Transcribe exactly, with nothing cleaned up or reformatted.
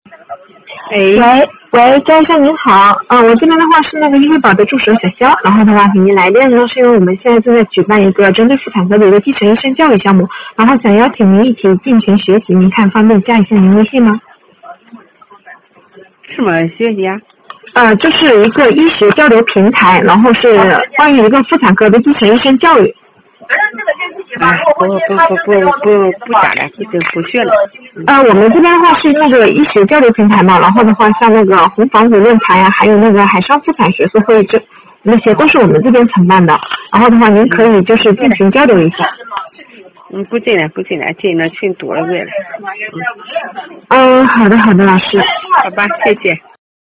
喂喂喂，张医生您好，嗯、呃，我这边的话是那个医卫保的助手小肖，然后的话给您来电呢，是因为我们现在正在举办一个针对妇产科的一个基层医生教育项目，然后想邀请您一起进群学习，您看方便加一下您微信吗？ 什么学习啊？ 呃，就是一个医学交流平台，然后是关于一个妇产科的基层医生教育。 哎，不不不不不不加了，不就不学了。 呃，我们这边的话是那个医学交流平台嘛，然后的话像那个红房子论坛呀、啊，还有那个海上妇产学术会议，这那些都是我们这边承办的。然后的话，您可以就是进行交流一下。 嗯，不进来，不进来，进了群多了人了。 嗯，好的好的，老师。 好吧，谢谢。